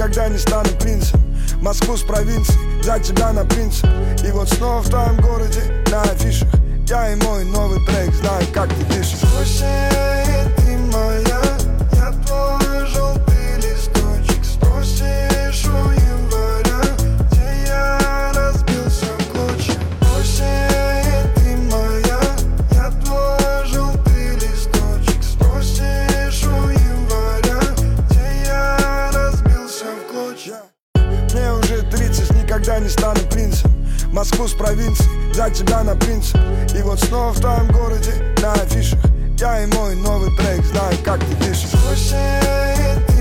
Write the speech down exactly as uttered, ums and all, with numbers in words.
никогда не стану принцем. Москву с провинции, взять тебя на принцип. И вот снова в твоем городе, на афишах, я и мой новый трек, знаю, как ты дышишь. Осень, ты моя, я твой желтый листочек. Спросишь у января, где я разбился в клочья. Осень, ты моя, я твой желтый листочек. Спросишь у января, где я разбился в клочья. Мне уже тридцать, никогда не стану принцем. Москву с провинции, взять тебя на принцип. И вот снова в твоем городе, на афишах, я и мой новый трек, знаю, как ты дышишь. Осень,